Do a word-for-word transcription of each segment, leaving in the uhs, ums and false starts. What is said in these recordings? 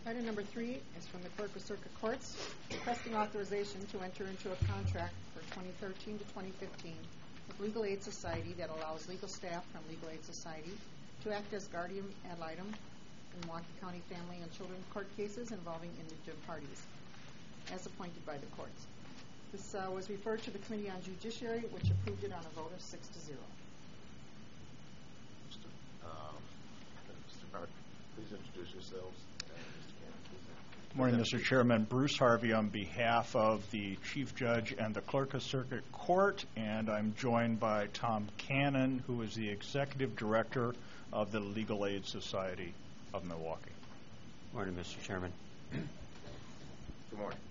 Item number three is from the Clerk of Circuit Courts, requesting authorization to enter into a contract for twenty thirteen to twenty fifteen with Legal Aid Society that allows legal staff from Legal Aid Society to act as guardian ad litem in Milwaukee County family and children court cases involving indigent parties, as appointed by the courts. This uh, was referred to the Committee on Judiciary, which approved it on a vote of six to zero. Mister Um, Mister Clark, please introduce yourselves. Good morning, Mister Chairman. Bruce Harvey on behalf of the Chief Judge and the Clerk of Circuit Court, and I'm joined by Tom Cannon, who is the Executive Director of the Legal Aid Society of Milwaukee. Good morning, Mister Chairman. Good morning.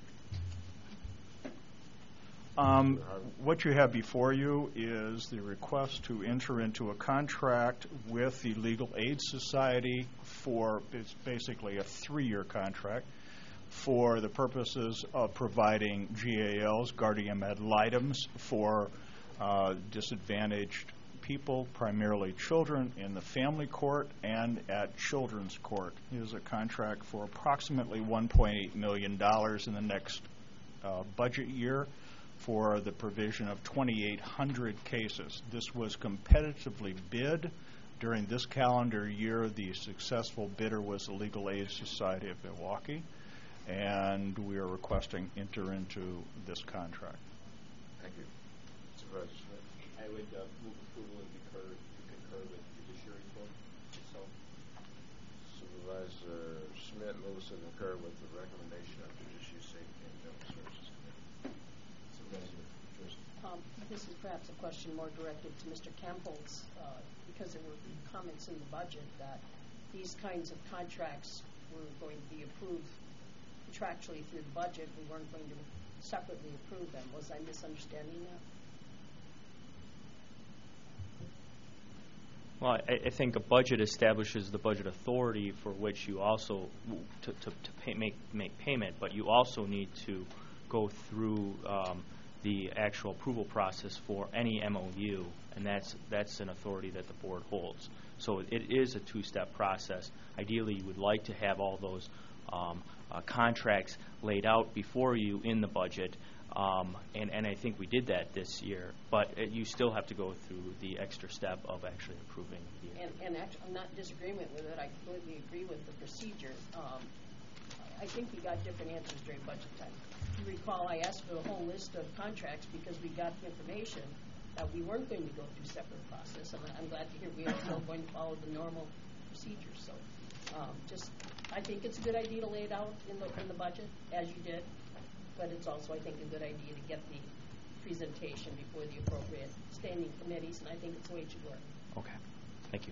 Um, what you have before you is the request to enter into a contract with the Legal Aid Society for, it's basically a three-year contract, for the purposes of providing G A Ls, guardian ad litems, for uh, disadvantaged people, primarily children, in the family court and at children's court. It is a contract for approximately one point eight million dollars in the next uh, budget year for the provision of twenty-eight hundred cases. This was competitively bid. During this calendar year, the successful bidder was the Legal Aid Society of Milwaukee, and we are requesting enter into this contract. Thank you. Supervisor Schmidt. I would uh, move approval and concur, concur with the judiciary vote. So, Supervisor Schmidt moves to concur with the recommendation of Judiciary Safety and General Services Committee. Supervisor Driscoll. Um, this is perhaps a question more directed to Mister Campbell's, uh, because there were comments in the budget that these kinds of contracts were going to be approved contractually through the budget. We weren't going to separately approve them. Was I misunderstanding that? Well, I, I think a budget establishes the budget authority for which you also to, to, to pay, make make payment, but you also need to go through um, the actual approval process for any M O U, and that's that's an authority that the board holds. So it is a two-step process. Ideally, you would like to have all those um, uh, contracts laid out before you in the budget. Um, and, and I think we did that this year, but uh, you still have to go through the extra step of actually approving the And, and actually, I'm not in disagreement with it. I completely agree with the procedure. Um, I think we got different answers during budget time. If you recall, I asked for a whole list of contracts because we got the information that we weren't going to go through separate process, and I'm glad to hear we are still going to follow the normal procedure. So, um, just, I think it's a good idea to lay it out in the in the budget as you did. But it's also, I think, a good idea to get the presentation before the appropriate standing committees, and I think it's the way it should work. Okay. Thank you.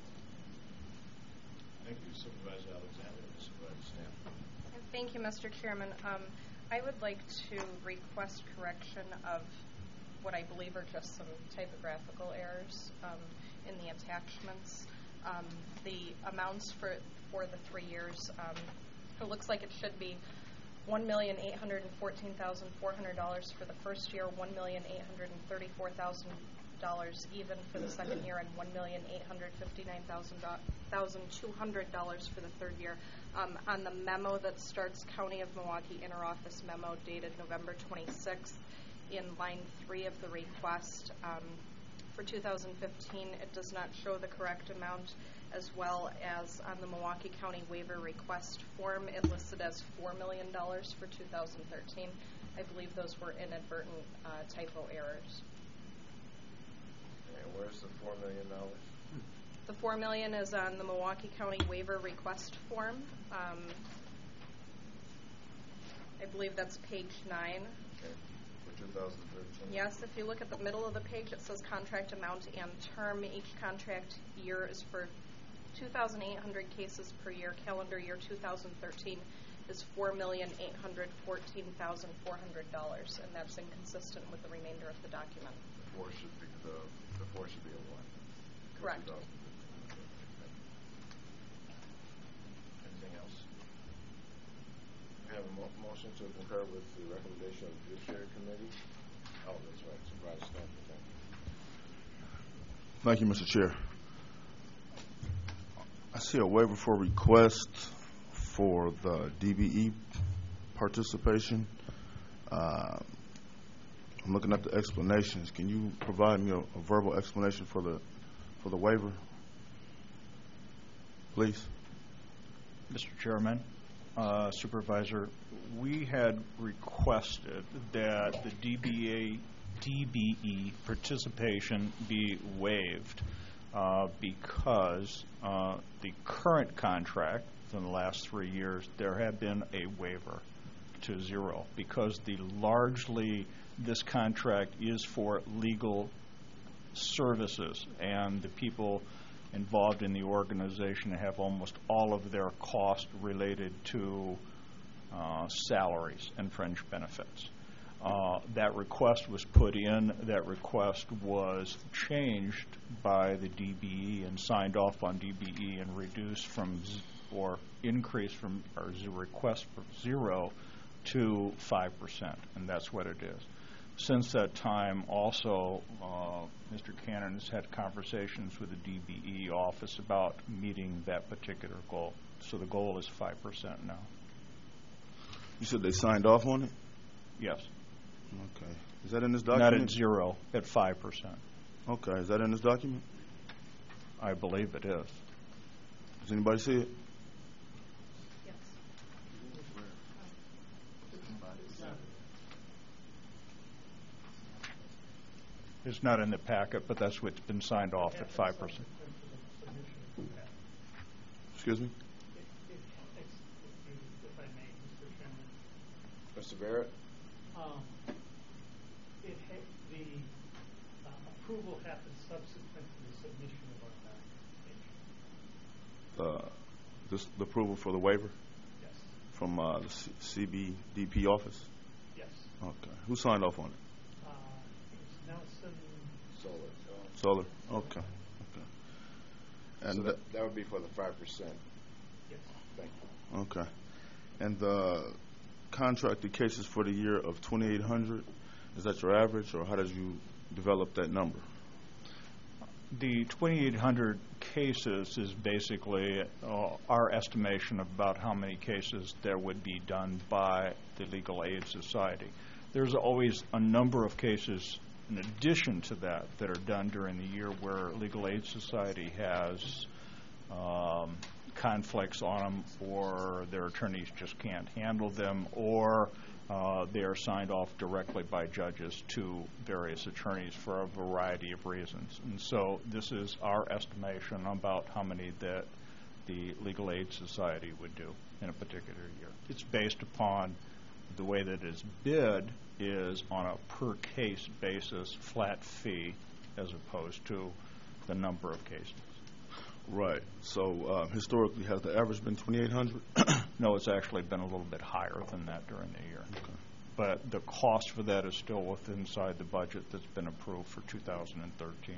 Thank you, Supervisor Alexander. Supervisor Stamp. Thank you, Mister Chairman. Um, I would like to request correction of what I believe are just some typographical errors um, in the attachments. Um, the amounts for, for the three years, um, it looks like it should be one million eight hundred fourteen thousand four hundred dollars for the first year, one million eight hundred thirty-four thousand dollars even for the second year, and one million eight hundred fifty-nine thousand two hundred dollars for the third year. Um, on the memo that starts County of Milwaukee Interoffice Memo dated November twenty-sixth, in line three of the request, um, for two thousand fifteen, it does not show the correct amount, as well as on the Milwaukee County waiver request form, it listed as four million dollars for two thousand thirteen. I believe those were inadvertent uh, typo errors. And where's the four million dollars? The four million dollars is on the Milwaukee County waiver request form. Um, I believe that's page nine. Okay. For two thousand thirteen? Yes, if you look at the middle of the page, it says contract amount and term. Each contract year is for two thousand eight hundred cases per year. Calendar year two thousand thirteen is four million eight hundred fourteen thousand four hundred dollars, and that's inconsistent with the remainder of the document. The four should be the the four should be a one. Correct. Anything else? We have a mo motion to concur with the recommendation of the Judiciary Committee. Oh, that's right. Supervisor Stanton, thank you. Thank you, Mister Chair. I see a waiver for request for the D B E participation. Uh, I'm looking at the explanations. Can you provide me a, a verbal explanation for the for the waiver, please? Mister Chairman, uh, Supervisor, we had requested that the D B A, D B E participation be waived uh, because uh, the current contract in the last three years, there had been a waiver to zero because the largely this contract is for legal services, and the people involved in the organization have almost all of their cost related to uh, salaries and fringe benefits. Uh, that request was put in. That request was changed by the D B E and signed off on D B E and reduced from z- or increased from or z- request from zero to five percent, and that's what it is. Since that time, also, uh, Mister Cannon has had conversations with the D B E office about meeting that particular goal. So the goal is five percent now. You said they signed off on it? Yes. Okay. Is that in this document? Not at zero, at five percent. Okay. Is that in this document? I believe it is. Does anybody see it? Yes. It's not in the packet, but that's what's been signed off at five percent. Excuse me? If I may, Mister Chairman. Mister Barrett? Um, it ha- the uh, approval happened subsequent to the submission of our application. Uh, this, the approval for the waiver Yes. from uh, the C- CBDP office? Yes. Okay. Who signed off on it? Uh, it's Nelson. Solar. Solar. Okay. Okay. And So the, that, that would be for the five percent. Yes. Thank you. okay. And the contracted cases for the year of twenty-eight hundred, is that your average, or how did you develop that number? The twenty-eight hundred cases is basically uh, our estimation of about how many cases there would be done by the Legal Aid Society. There's always a number of cases in addition to that that are done during the year where Legal Aid Society has um, conflicts on them, or their attorneys just can't handle them, or uh, they are signed off directly by judges to various attorneys for a variety of reasons. And so this is our estimation about how many that the Legal Aid Society would do in a particular year. It's based upon the way that it's bid is on a per case basis, flat fee, as opposed to the number of cases. Right. So uh, historically, has the average been twenty-eight hundred? No, it's actually been a little bit higher than that during the year. Okay. But the cost for that is still within inside the budget that's been approved for two thousand thirteen.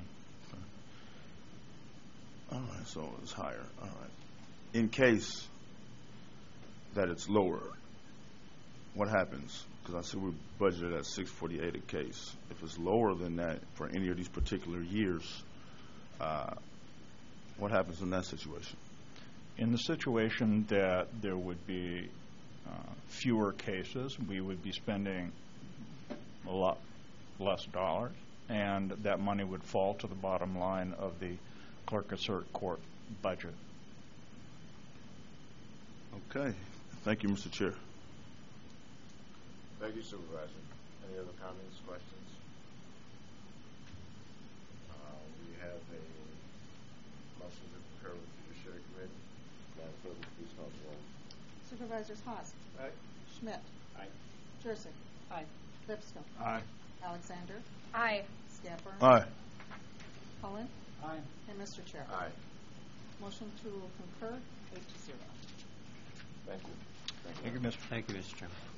All right, so it's higher. All right. In case that it's lower, what happens? Because I see we budgeted at six forty-eight a case. If it's lower than that for any of these particular years, uh, what happens in that situation? In the situation that there would be uh, fewer cases, we would be spending a lot less dollars, and that money would fall to the bottom line of the clerk of circuit court budget. Okay. Thank you, Mister Chair. Thank you, Supervisor. Any other comments, questions? Uh, we have a motion to concur with the Judiciary Committee. Madam Clerk, please call the roll. Supervisors Haas. Aye. Schmidt. Aye. Jurassic. Aye. Lipscomb. Aye. Alexander. Aye. Scapper. Aye. Cullen. Aye. And Mister Chair. Aye. Motion to concur, eight to zero. Thank you. Thank you, Mister Thank you, Mister Chairman.